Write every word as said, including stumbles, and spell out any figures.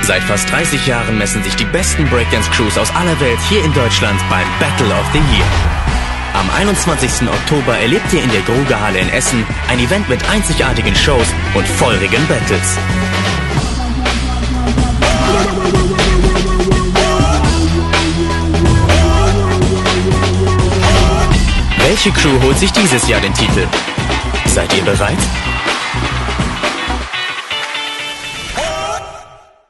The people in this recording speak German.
Seit fast dreißig Jahren messen sich die besten Breakdance-Crews aus aller Welt hier in Deutschland beim Battle of the Year. Am einundzwanzigsten Oktober erlebt ihr in der Grugehalle in Essen ein Event mit einzigartigen Shows und feurigen Battles. Welche Crew holt sich dieses Jahr den Titel? Seid ihr bereit?